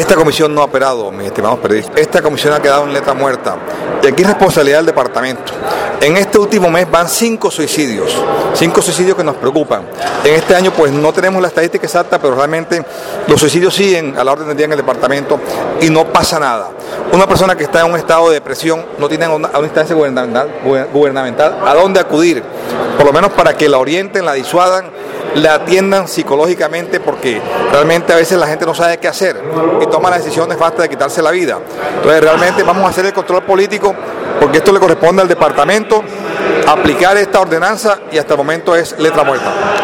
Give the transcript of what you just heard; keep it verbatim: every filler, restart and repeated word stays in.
Esta comisión no ha operado, mis estimados periodistas. Esta comisión ha quedado en letra muerta. Y aquí es responsabilidad del departamento. En este último mes van cinco suicidios, cinco suicidios que nos preocupan. En este año pues no tenemos la estadística exacta, pero realmente los suicidios siguen a la orden del día en el departamento y no pasa nada. Una persona que está en un estado de depresión no tiene una, una instancia gubernamental, gubernamental a dónde acudir, por lo menos para que la orienten, la disuadan, la atiendan psicológicamente, porque realmente a veces la gente no sabe qué hacer y toma la decisión nefasta de quitarse la vida. Entonces realmente vamos a hacer el control político, porque esto le corresponde al departamento aplicar esta ordenanza y hasta el momento es letra muerta.